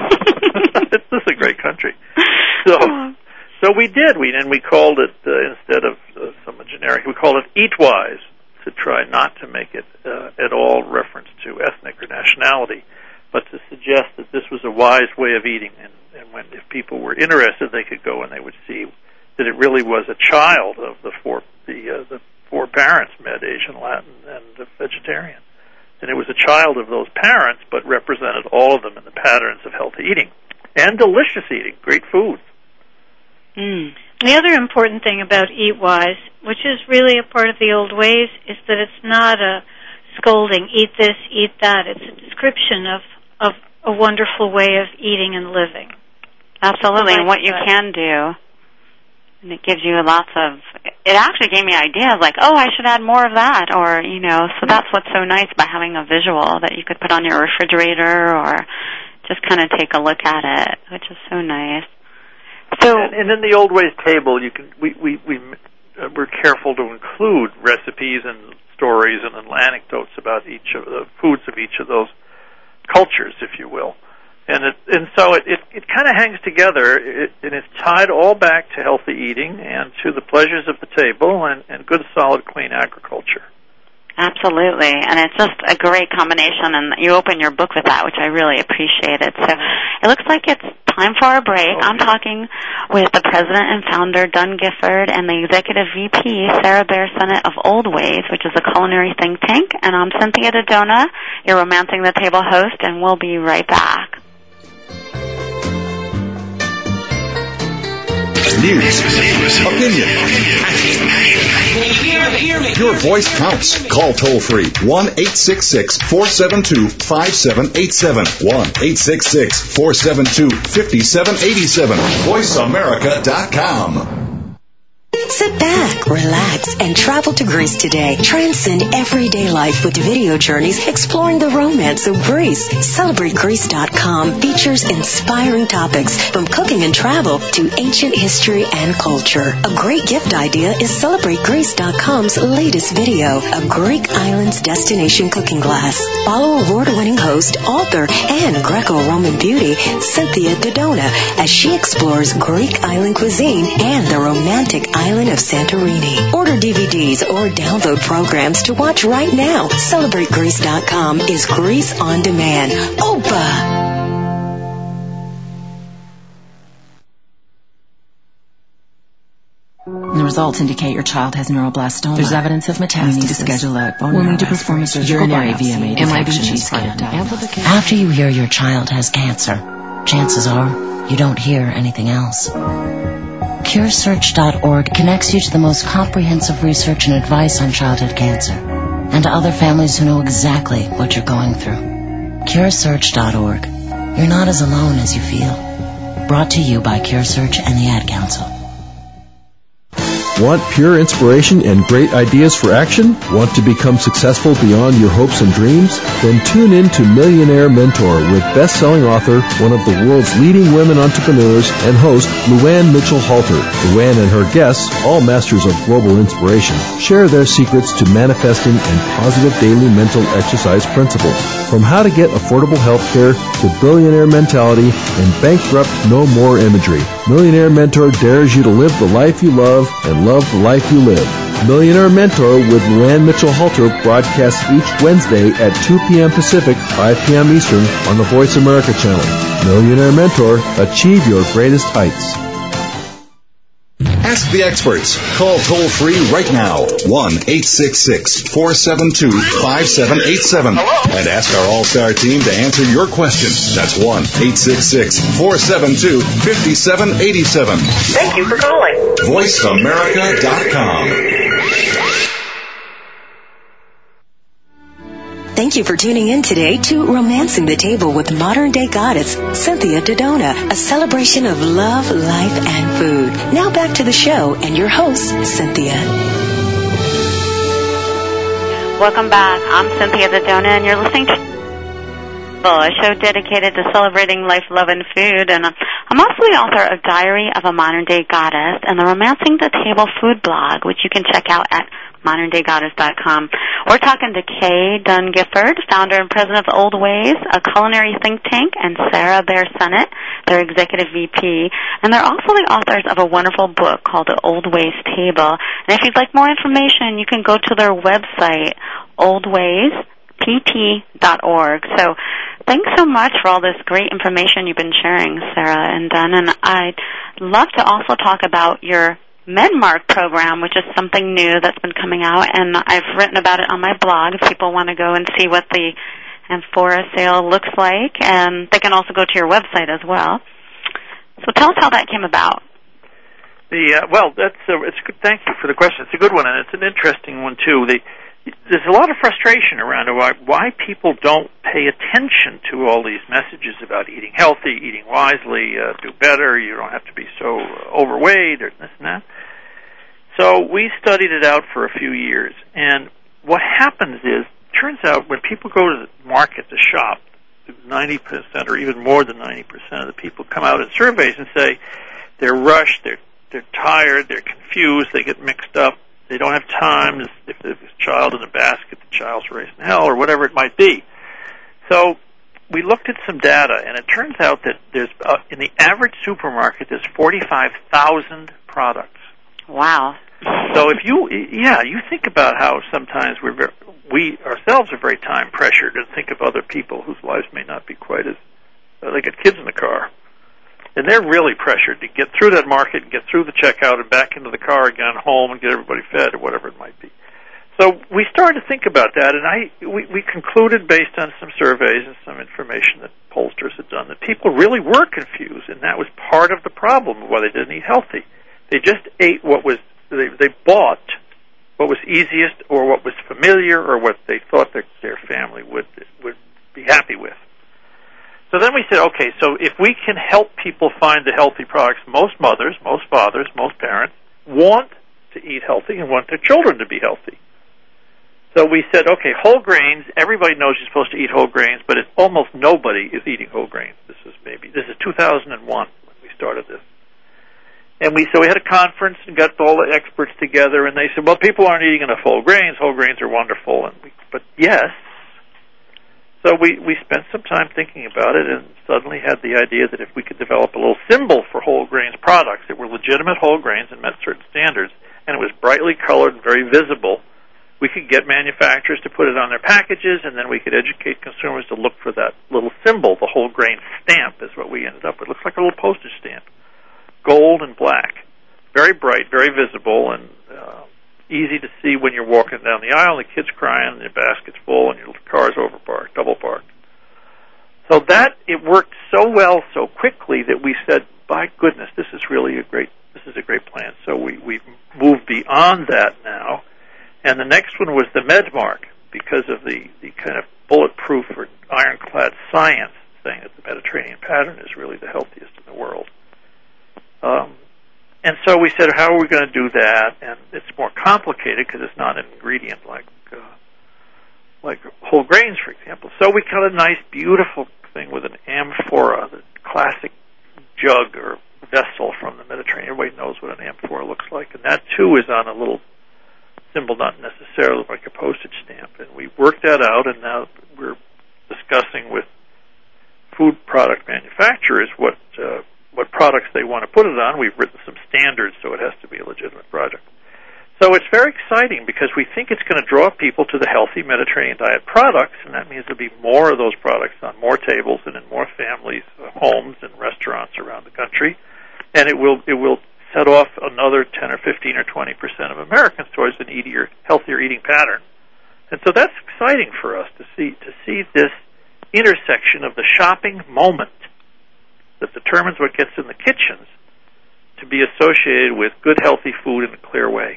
This is a great country. So... So we did, we and we called it, uh, instead of uh, some generic, we called it Eatwise, to try not to make it uh, at all reference to ethnic or nationality, but to suggest that this was a wise way of eating, and, and when if people were interested, they could go and they would see that it really was a child of the four the uh, the four parents, Med, Asian, Latin, and uh, vegetarian, and it was a child of those parents, but represented all of them in the patterns of healthy eating and delicious eating, great food. Mm. The other important thing about Eatwise, which is really a part of the old ways, is that it's not a scolding, eat this, eat that. It's a description of, of a wonderful way of eating and living. Absolutely, like and what you that. can do. And it gives you lots of, it actually gave me ideas like, oh, I should add more of that, or, you know, so that's what's so nice about having a visual that you could put on your refrigerator or just kind of take a look at it, which is so nice. So, and, and in the Old Ways table, you can we we we uh, we're careful to include recipes and stories and, and anecdotes about each of the foods of each of those cultures, if you will, and it, and so it it, it kind of hangs together, it, and it's tied all back to healthy eating and to the pleasures of the table and, and good, solid, clean agriculture. Absolutely, and it's just a great combination, and you open your book with that, which I really appreciated. So it looks like it's time for our break. I'm talking with the president and founder, Dunn Gifford, and the executive V P, Sarah Bear Sennett of Old Ways, which is a culinary think tank. And I'm Cynthia Dodona, your Romancing the Table host, and we'll be right back. News, opinion. Your voice counts. Call toll free one eight six six, four seven two, five seven eight seven. one eight six six, four seven two, five seven eight seven. voice america dot com. Sit back, relax, and travel to Greece today. Transcend everyday life with video journeys exploring the romance of Greece. Celebrate Greece dot com features inspiring topics from cooking and travel to ancient history and culture. A great gift idea is Celebrate Greece dot com's latest video, a Greek islands destination cooking class. Follow award-winning host, author, and Greco-Roman beauty, Cynthia Dodona, as she explores Greek island cuisine and the romantic island of Santorini. Order D V Ds or download programs to watch right now. Celebrate Greece dot com is Greece on demand. Opa! The results indicate your child has neuroblastoma. There's evidence of metastasis. We need to schedule a bone We'll marrow need to perform a surgical urinary biopsy. V M A M I B detection G is part of scan. diagnosis. After you hear your child has cancer, chances are you don't hear anything else. Cure Search dot org connects you to the most comprehensive research and advice on childhood cancer, and to other families who know exactly what you're going through. Cure Search dot org. You're not as alone as you feel. Brought to you by CureSearch and the Ad Council. Want pure inspiration and great ideas for action? Want to become successful beyond your hopes and dreams? Then tune in to Millionaire Mentor with best-selling author, one of the world's leading women entrepreneurs, and host Luann Mitchell-Halter. Luann and her guests, all masters of global inspiration, share their secrets to manifesting and positive daily mental exercise principles. From how to get affordable health care to billionaire mentality and bankrupt no more imagery, Millionaire Mentor dares you to live the life you love and love the life you live. Millionaire Mentor with Luann Mitchell-Halter broadcasts each Wednesday at two p.m. Pacific, five p.m. Eastern on the Voice America channel. Millionaire Mentor, achieve your greatest heights. Ask the experts. Call toll-free right now, one eight six six, four seven two, five seven eight seven. And ask our All-Star team to answer your question. That's one eight six six, four seven two, five seven eight seven. Thank you for calling. voice america dot com. Thank you for tuning in today to Romancing the Table with modern-day goddess Cynthia Dodona, a celebration of love, life, and food. Now back to the show and your host, Cynthia. Welcome back. I'm Cynthia Dodona, and you're listening to a show dedicated to celebrating life, love, and food. And I'm also the author of Diary of a Modern-Day Goddess and the Romancing the Table food blog, which you can check out at modern day goddess dot com. We're talking to Kay Dunn Gifford, founder and president of Old Ways, a culinary think tank, and Sarah Bear Sennett, their executive V P. And they're also the authors of a wonderful book called The Old Ways Table. And if you'd like more information, you can go to their website, old ways p t dot org. So thanks so much for all this great information you've been sharing, Sarah and Dunn. And I'd love to also talk about your MedMark program, which is something new that's been coming out, and I've written about it on my blog if people want to go and see what the Amphora sale looks like, and they can also go to your website as well. So tell us how that came about. The uh, well, that's uh, it's good. Thank you for the question. It's a good one, and it's an interesting one too. The, there's a lot of frustration around why, why people don't pay attention to all these messages about eating healthy, eating wisely, uh, do better, you don't have to be so overweight, or this and that. So we studied it out for a few years, and what happens is, turns out when people go to the market to shop, ninety percent or even more than ninety percent of the people come out in surveys and say they're rushed, they're, they're tired, they're confused, they get mixed up, they don't have time. If there's a child in a basket, the child's raising hell, or whatever it might be. So we looked at some data, and it turns out that there's uh, in the average supermarket, there's forty-five thousand products. Wow. So if you, yeah, you think about how sometimes we're very, we ourselves are very time pressured and think of other people whose lives may not be quite as, uh, they get kids in the car. And they're really pressured to get through that market and get through the checkout and back into the car again, home, and get everybody fed or whatever it might be. So we started to think about that, and I we, we concluded based on some surveys and some information that pollsters had done that people really were confused, and that was part of the problem of why they didn't eat healthy. They just ate what was they, they bought what was easiest or what was familiar or what they thought that their family would would be happy with. So then we said, okay, so if we can help people find the healthy products, most mothers, most fathers, most parents want to eat healthy and want their children to be healthy. So we said, okay, whole grains, everybody knows you're supposed to eat whole grains, but it's almost nobody is eating whole grains. This is maybe, this is two thousand one when we started this. And we, so we had a conference and got all the experts together, and they said, well, people aren't eating enough whole grains. Whole grains are wonderful. And we, but yes. So we, we spent some time thinking about it and suddenly had the idea that if we could develop a little symbol for whole grains products that were legitimate whole grains and met certain standards, and it was brightly colored and very visible, we could get manufacturers to put it on their packages, and then we could educate consumers to look for that little symbol. The whole grain stamp is what we ended up with. It looks like a little postage stamp, gold and black, very bright, very visible, and uh, easy to see when you're walking down the aisle and the kid's crying and your basket's full and your car's over-parked, double-parked. So that, it worked so well so quickly that we said, by goodness, this is really a great, this is a great plan. So we, we've moved beyond that now. And the next one was the MedMark, because of the, the kind of bulletproof or ironclad science saying that the Mediterranean pattern is really the healthiest in the world. Um, And so we said, how are we going to do that? And it's more complicated because it's not an ingredient like uh, like whole grains, for example. So we got a nice, beautiful thing with an amphora, the classic jug or vessel from the Mediterranean. Everybody knows what an amphora looks like. And that, too, is on a little symbol, not necessarily like a postage stamp. And we worked that out, and now we're discussing with food product manufacturers what uh, what products they want to put it on. We've written some standards, so it has to be a legitimate product. So it's very exciting because we think it's going to draw people to the healthy Mediterranean diet products, and that means there'll be more of those products on more tables and in more families' homes and restaurants around the country. And it will it will set off another ten or fifteen or twenty percent of Americans towards an eatier, healthier eating pattern. And so that's exciting for us to see to see this intersection of the shopping moment that determines what gets in the kitchens to be associated with good, healthy food in a clear way.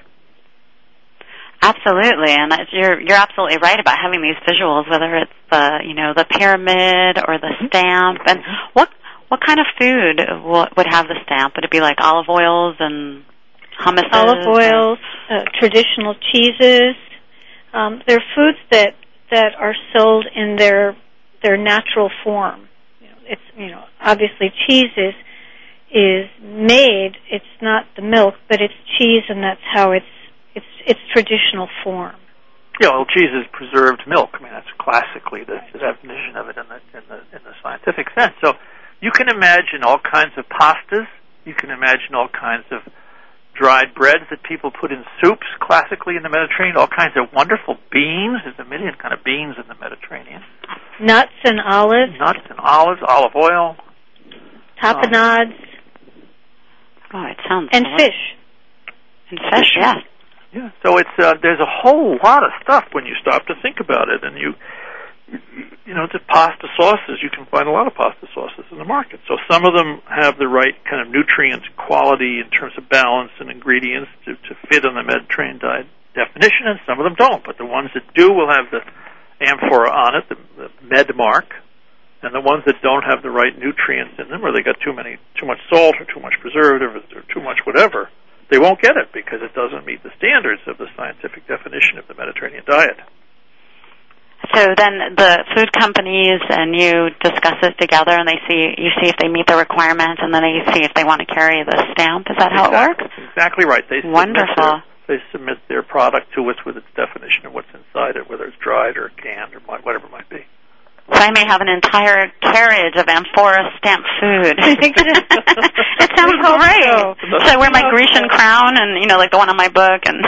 Absolutely, and you're you're absolutely right about having these visuals, whether it's the you know the pyramid or the stamp. And what what kind of food would have the stamp? Would it be like olive oils and hummus? Olive oils, uh, traditional cheeses. Um, they're foods that that are sold in their their natural form. You know, it's you know obviously cheese is is made. It's not the milk, but it's cheese, and that's how it's it's its traditional form. Yeah, well, cheese is preserved milk. I mean, that's classically the, the definition of it in the, in the in the scientific sense. So you can imagine all kinds of pastas. You can imagine all kinds of dried breads that people put in soups, classically in the Mediterranean. All kinds of wonderful beans. There's a million kind of beans in the Mediterranean. Nuts and olives. Nuts and olives, olive oil. Tapenades. Um, oh, it sounds and delicious. fish. And fish, yes. Yeah, so it's uh, there's a whole lot of stuff when you stop to think about it, and you, you, you know, the pasta sauces. You can find a lot of pasta sauces in the market. So some of them have the right kind of nutrient quality in terms of balance and ingredients to, to fit on the Mediterranean diet definition, and some of them don't. But the ones that do will have the amphora on it, the, the med mark, and the ones that don't have the right nutrients in them, or they got too many, too much salt, or too much preservative, or too much whatever, they won't get it because it doesn't meet the standards of the scientific definition of the Mediterranean diet. So then the food companies and you discuss it together, and they see you see if they meet the requirements, and then they see if they want to carry the stamp. Is that how exactly, it works? Exactly right. They Wonderful. Submit their, they submit their product to us with its definition of what's inside it, whether it's dried or canned or whatever it might be. So I may have an entire carriage of amphora stamped food. It sounds great. So. Should I wear my Grecian crown and, you know, like the one on my book? And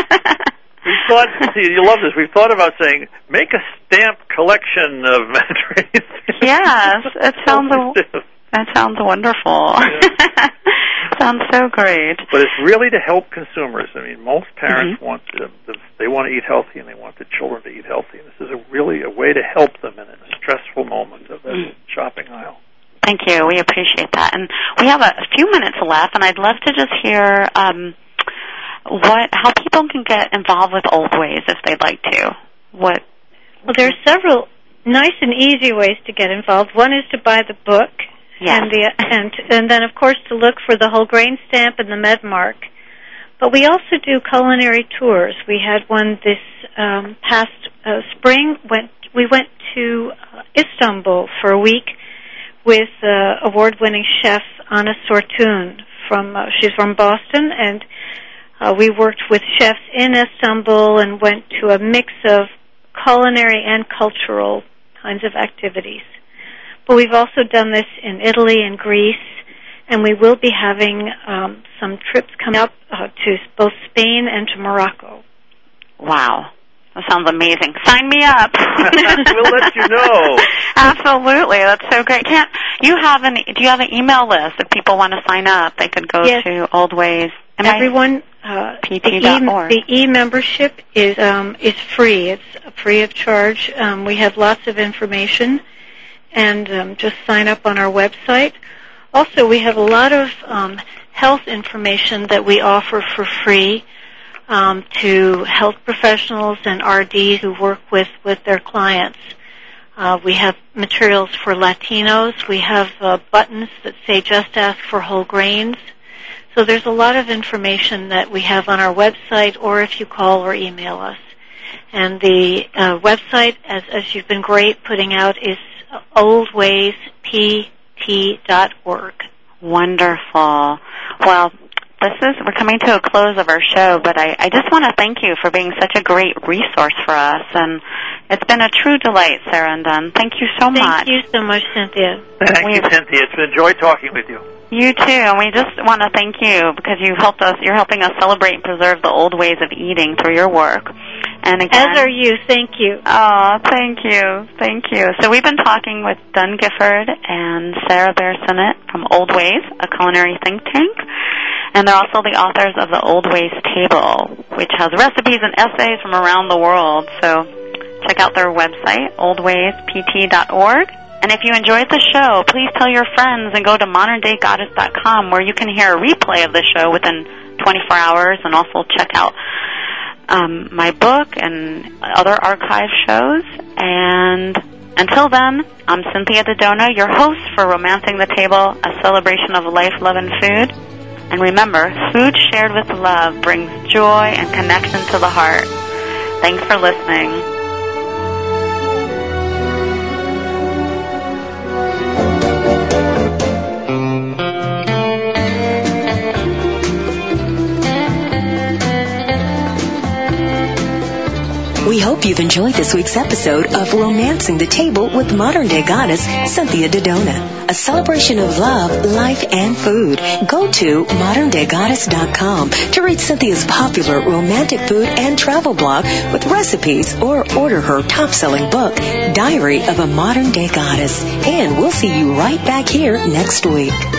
we thought, see, you love this. We've thought about saying, make a stamp collection of Mediterranean. Yes, it sounds that sounds wonderful. Yeah. Sounds so great. But it's really to help consumers. I mean, most parents mm-hmm. want to, they want to eat healthy, and they want the children to eat healthy. And this is a really a way to help them in a stressful moment of the mm. shopping aisle. Thank you. We appreciate that. And we have a, a few minutes left, and I'd love to just hear um, what how people can get involved with Old Ways if they'd like to. What? Well, there are several nice and easy ways to get involved. One is to buy the book. Yes. And, the, and and then, of course, to look for the whole grain stamp and the med mark. But we also do culinary tours. We had one this um, past uh, spring. Went we went to uh, Istanbul for a week with uh, award-winning chef Anna Sortun. From uh, she's from Boston, and uh, we worked with chefs in Istanbul and went to a mix of culinary and cultural kinds of activities. But we've also done this in Italy and Greece, and we will be having um, some trips coming up uh, to both Spain and to Morocco. Wow. That sounds amazing. Sign me up. We'll let you know. Absolutely. That's so great. Can't you have an do you have an email list if people want to sign up? They could go yes. to Old Ways. Am Everyone uh, P T dot org. The e membership is um, is free. It's free of charge. Um, we have lots of information. And um, just sign up on our website. Also, we have a lot of um, health information that we offer for free um, to health professionals and R Ds who work with, with their clients. Uh, we have materials for Latinos. We have uh, buttons that say, just ask for whole grains. So there's a lot of information that we have on our website, or if you call or email us. And the uh, website, as, as you've been great putting out, is old ways p t dot org. Wonderful. Well, this is we're coming to a close of our show, but I, I just want to thank you for being such a great resource for us, and it's been a true delight, Sarah and Dunn. Thank you so Thank much. Thank you so much, Cynthia. Thank you, Cynthia. It's been a joy talking with you. You too, and we just want to thank you because you've helped us. You're helping us celebrate and preserve the old ways of eating through your work. And again, as are you. Thank you. Oh, thank you, thank you. So we've been talking with Dunn Gifford and Sarah Bear-Sinnott from Old Ways, a culinary think tank, and they're also the authors of the Old Ways Table, which has recipes and essays from around the world. So check out their website, old ways p t dot org. And if you enjoyed the show, please tell your friends and go to modern day goddess dot com, where you can hear a replay of the show within twenty-four hours, and also check out um, my book and other archive shows. And until then, I'm Cynthia Dodona, your host for Romancing the Table, a celebration of life, love, and food. And remember, food shared with love brings joy and connection to the heart. Thanks for listening. We hope you've enjoyed this week's episode of Romancing the Table with modern-day goddess Cynthia Dodona, a celebration of love, life, and food. Go to modern day goddess dot com to read Cynthia's popular romantic food and travel blog with recipes, or order her top-selling book, Diary of a Modern Day Goddess. And we'll see you right back here next week.